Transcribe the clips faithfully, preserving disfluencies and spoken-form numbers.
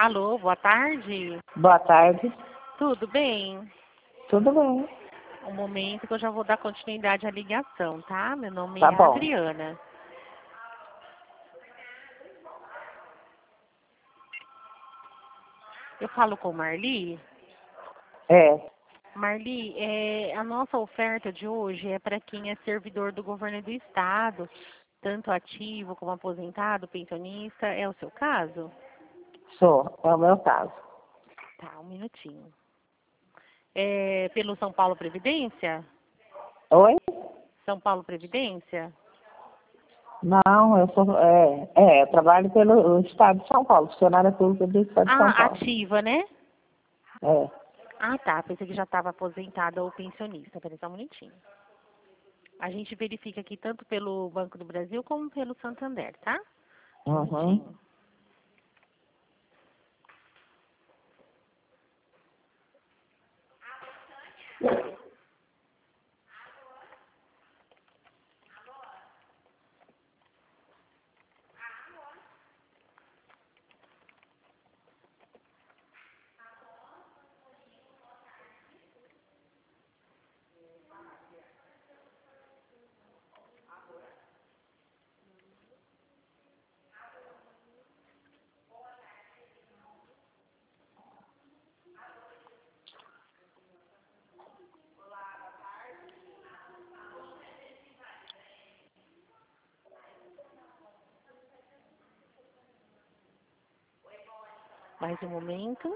Alô, boa tarde. Boa tarde. Tudo bem? Tudo bem. Um momento que eu já vou dar continuidade à ligação, tá? Meu nome Tá é bom. Adriana. Eu falo com Marli. É. Marli, é, a nossa oferta de hoje é para quem é servidor do governo do estado, tanto ativo como aposentado, pensionista. É o seu caso? Sou. É o meu caso. Tá, um minutinho. É pelo São Paulo Previdência? Oi? São Paulo Previdência? Não, eu sou. É, é, eu trabalho pelo Estado de São Paulo, funcionária pública do Estado de São Ah, Paulo. ativa, né? É. Ah, tá. Pensei que já estava aposentada ou pensionista. Peraí só um minutinho. A gente verifica aqui tanto pelo Banco do Brasil como pelo Santander, tá? Um Uhum. minutinho. Mais um momento.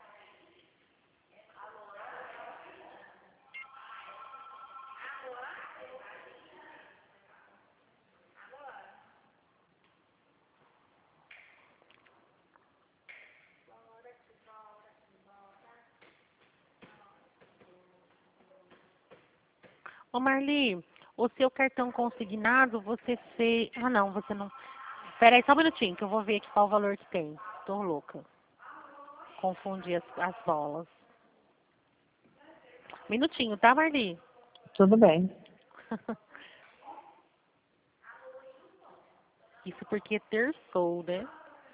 Ô Marli, o seu cartão consignado, você fez... Ah, não, você não... Peraí só um minutinho, que eu vou ver aqui qual o valor que tem. Tô louca. Confundi as, as bolas. Minutinho, tá, Marli? Tudo bem. Isso porque terçou, né?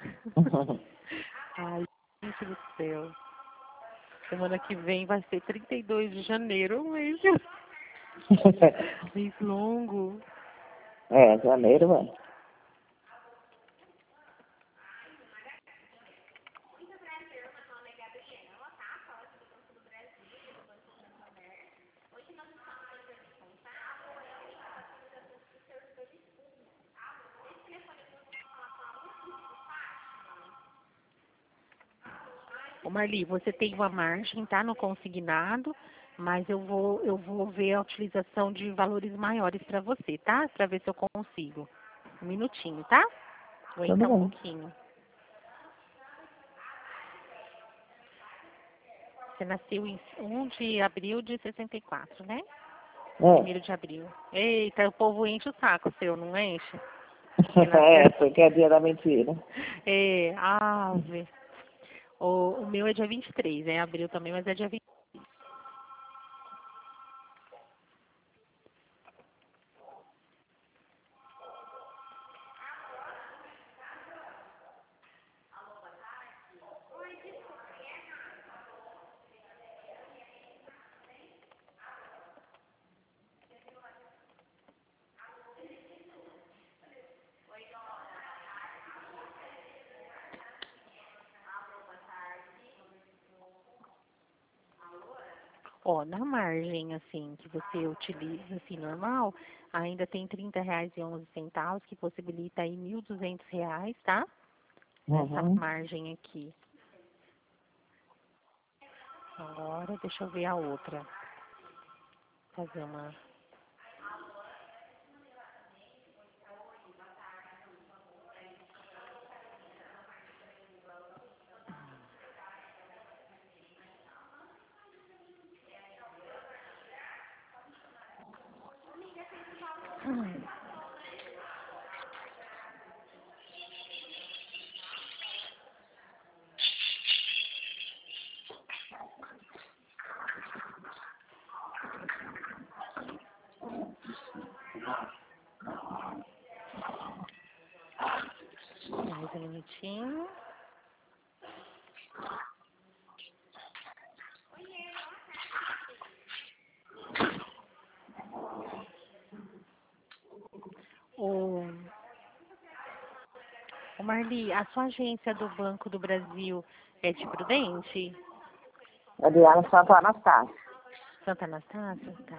Ai, gente do céu. Semana que vem vai ser trinta e dois de janeiro, um mês, mês longo. É, janeiro, mano. Ô Marli, você tem uma margem, tá, no consignado, mas eu vou, eu vou ver a utilização de valores maiores para você, tá? Para ver se eu consigo. Um minutinho, tá? Tudo Aguenta um bem. pouquinho. Você nasceu em um de abril de sessenta e quatro, né? Primeiro É. de abril. Eita, o povo enche o saco seu, não enche? É, porque é dia da mentira. É, ave. O, o meu é dia vinte e três, é abril também, mas é dia vinte. Ó, na margem, assim, que você utiliza, assim, normal, ainda tem trinta reais e onze centavos, que possibilita aí mil e duzentos reais, tá? Nessa Uhum. margem aqui. Agora, deixa eu ver a outra. Fazer uma... Hum. Mais um minutinho. Marli, a sua agência do Banco do Brasil é de Prudente? Adriana Santo Anastácio. Santa Anastácia? Tá.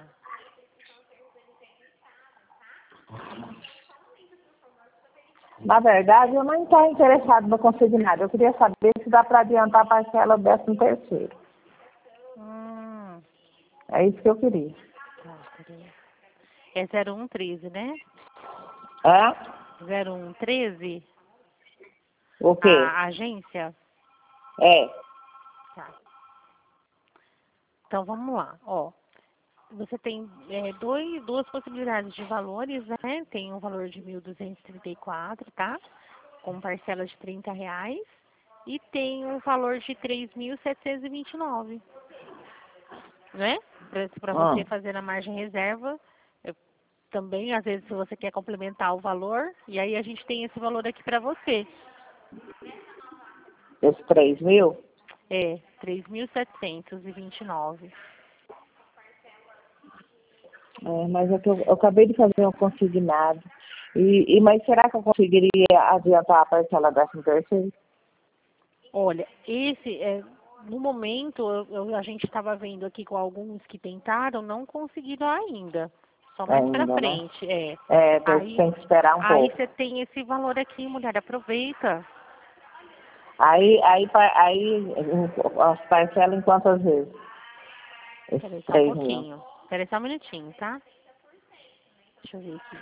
Na verdade, eu não estou interessado no consignado. Eu queria saber se dá para adiantar a parcela do décimo terceiro. Hum, É isso que eu queria. tá, peraí. É zero um treze, né? É? zero um treze? O quê? A agência? É. Tá. Então vamos lá, ó. Você tem é, dois, duas possibilidades de valores, né? Tem um valor de mil duzentos e trinta e quatro, tá? Com parcela de trinta reais. E tem um valor de três mil setecentos e vinte e nove, né? Para você Hum. fazer na margem reserva. Eu, também, às vezes, se você quer complementar o valor, e aí a gente tem esse valor aqui para você. Esse três mil? É, três mil setecentos e vinte e nove. É, mas é que eu, eu acabei de fazer um consignado. E, e, mas será que eu conseguiria adiantar a parcela décimo terceiro? Olha, esse, é, no momento, eu- eu- a gente estava vendo aqui com alguns que tentaram, não conseguiram ainda. Só mais pra Ainda, né? frente, é. É, tem Aí, tem que esperar um aí pouco. você tem esse valor aqui, mulher, aproveita. Aí, aí, pa- aí as parcelas em quantas vezes? Peraí, Esses só um três mil. pouquinho. Peraí, só um minutinho, tá? Deixa eu ver aqui.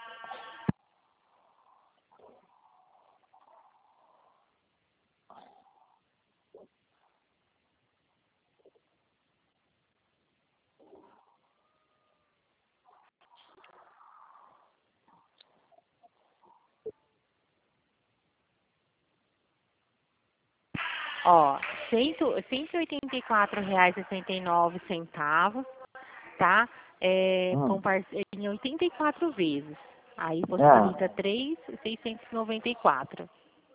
Ó, cento cento e oitenta e quatro reais e sessenta e nove centavos, tá? É, Hum. com parce- em oitenta e quatro vezes. Aí Ah. possibilita três mil seiscentos e noventa e quatro.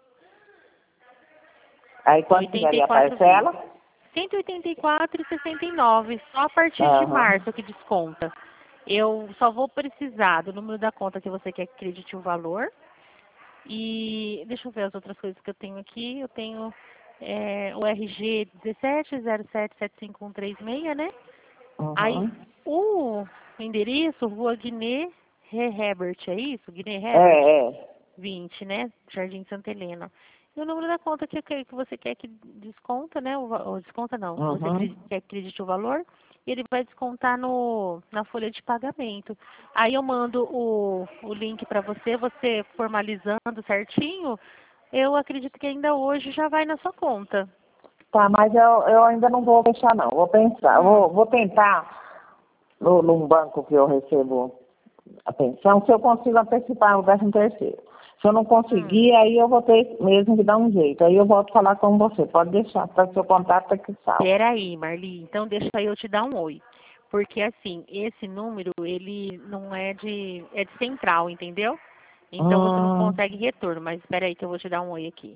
Aí quanto oitenta e ficaria a quatro vezes. parcela? cento e oitenta e quatro reais e sessenta e nove, só a partir de Aham. março que desconta. Eu só vou precisar do número da conta que você quer que acredite o valor. E deixa eu ver as outras coisas que eu tenho aqui. Eu tenho é, o R G dezessete zero sete sete cinco um três seis, né? Aí Uhum. o endereço, Rua Guiné Herbert, é isso? Guiné Herbert? É, é. vinte, né? Jardim Santa Helena. E o número da conta que, que que você quer que desconta, né? O, va- ou desconta não, que você Uhum. acre- quer que acredite o valor, e ele vai descontar no, na folha de pagamento. Aí eu mando o, o link para você, você formalizando certinho, eu acredito que ainda hoje já vai na sua conta. Tá, mas eu, eu ainda não vou fechar não. Vou pensar. Eu Hum, Vou, vou tentar no, num banco que eu recebo a pensão, se eu consigo antecipar o décimo terceiro. Se eu não hum. conseguir, aí eu vou ter mesmo que dar um jeito. Aí eu volto a falar com você. Pode deixar, para o seu contato aqui salvo. Peraí, Marli, então deixa eu te dar um oi. Porque assim, esse número, ele não é de, é de central, entendeu? Então você não Hum, consegue retorno, mas espera aí que eu vou te dar um oi aqui.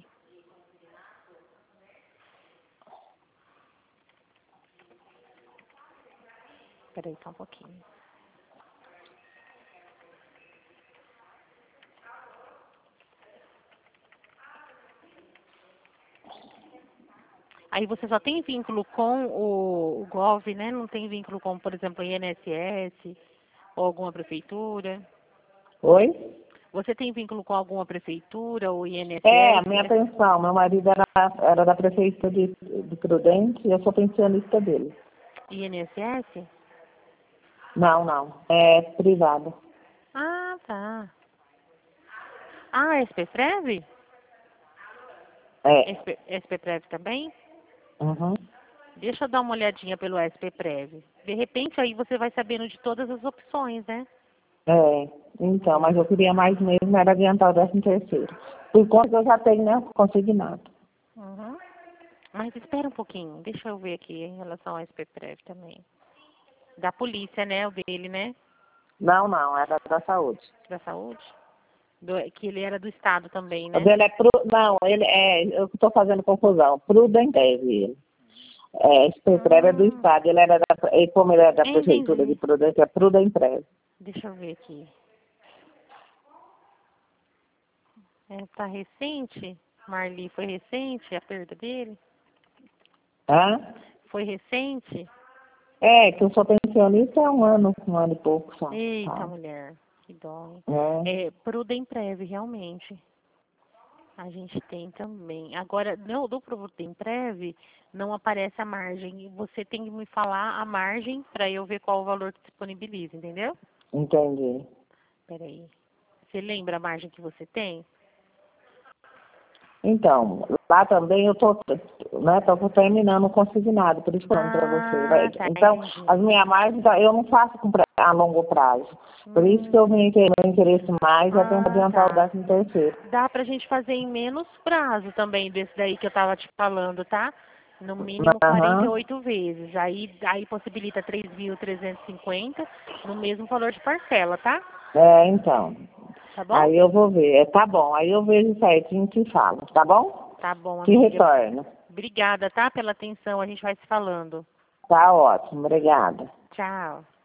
Espera aí só um pouquinho. Aí você só tem vínculo com o, o Gov, né? Não tem vínculo com, por exemplo, o I N S S ou alguma prefeitura. oi? Você tem vínculo com alguma prefeitura ou É, a I N S S? minha É pensão. Meu marido era, era da prefeitura de, de Prudente e eu sou pensionista dele. I N S S? Não, não. É privado. Ah, tá. Ah, S P Prev? É. S P, S P Prev também? Uhum. Deixa eu dar uma olhadinha pelo S P Prev. De repente aí você vai sabendo de todas as opções, né? É. Então, mas eu queria mais mesmo, era adiantar o décimo terceiro. Por conta que eu já tenho, né, consignado. Uhum. Mas espera um pouquinho, deixa eu ver aqui em relação ao S P Prev também. Da polícia, né? O dele, né? Não, não, era da saúde. Da saúde. Do- que ele era do estado também, O né? dele é pro, não, ele é, eu estou fazendo confusão, Prudentev, ele. É, esse Prev é do Hum, Estado, ele era da, e como ele é da Prefeitura de entendi. Prudente, é Prudentev. Deixa eu ver aqui. É, tá recente? Marli, foi recente a perda dele? Hã? Foi recente? É, que eu sou pensionista há um ano, um ano e pouco só. Eita, Tá. mulher, que dó. Hein? É. É, Prudemprev, realmente. A gente tem também. Agora, no, do Prudemprev, não aparece a margem. Você tem que me falar a margem para eu ver qual o valor que disponibiliza, entendeu? Entendi. Peraí. Você lembra a margem que você tem? Então, lá também eu tô, né, tô terminando o consignado, por isso que eu falando para você. Ah, Vai- tá, Então, entendi. as minhas margens, eu não faço com pra- a longo prazo. Por isso que eu Hum, vim ter meu interesse mais é tentar ah, adiantar o tá. décimo terceiro. Dá pra gente fazer em menos prazo também, desse daí que eu tava te falando, tá? No mínimo quarenta e Aham. oito vezes. Aí, aí possibilita três mil trezentos e cinquenta no mesmo valor de parcela, tá? É, então. Tá bom? Aí eu vou ver. É, tá bom, aí eu vejo certinho e te falo, tá bom? Tá bom, Te amiga. retorno. Obrigada, tá? Pela atenção. A gente vai se falando. Tá ótimo, obrigada. Tchau.